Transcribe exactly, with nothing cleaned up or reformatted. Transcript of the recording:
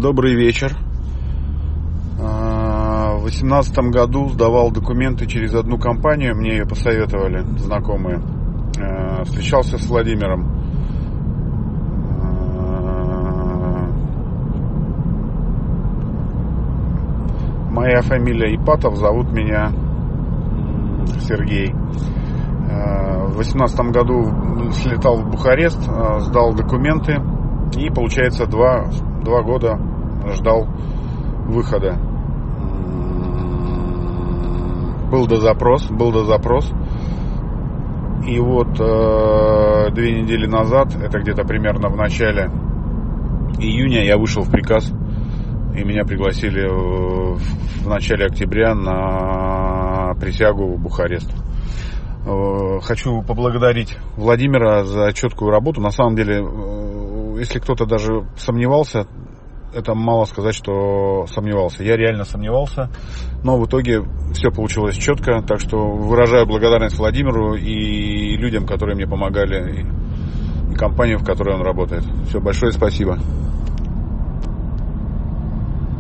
Добрый вечер. В две тысячи восемнадцатом году сдавал документы через одну компанию, мне ее посоветовали знакомые. Встречался с Владимиром. Моя фамилия Ипатов, зовут меня Сергей. В две тысячи восемнадцатом году слетал в Бухарест, сдал документы и, получается, два, два года ждал выхода. Был дозапрос, был дозапрос. И вот э, две недели назад, это где-то примерно в начале июня, я вышел в приказ, и меня пригласили в, в начале октября на присягу в Бухарест. Э, хочу поблагодарить Владимира за четкую работу. На самом деле, э, если кто-то даже сомневался, это мало сказать, что сомневался. Я реально сомневался, но в итоге все получилось четко. Так что выражаю благодарность Владимиру и людям, которые мне помогали, и компании, в которой он работает. Все, большое спасибо.